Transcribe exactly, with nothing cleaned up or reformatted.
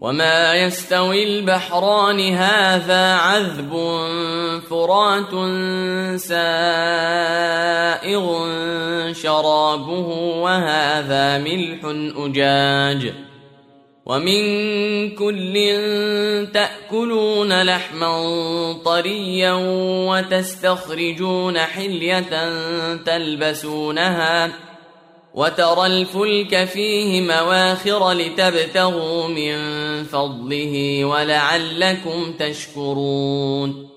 وما يستوي البحران هذا عذب فرات سائغ شرابه وهذا ملح أجاج ومن كل تأكلون لحما طريا وتستخرجون حلية تلبسونها وترى الفلك فيه مواخر لتبتغوا من فضله ولعلكم تشكرون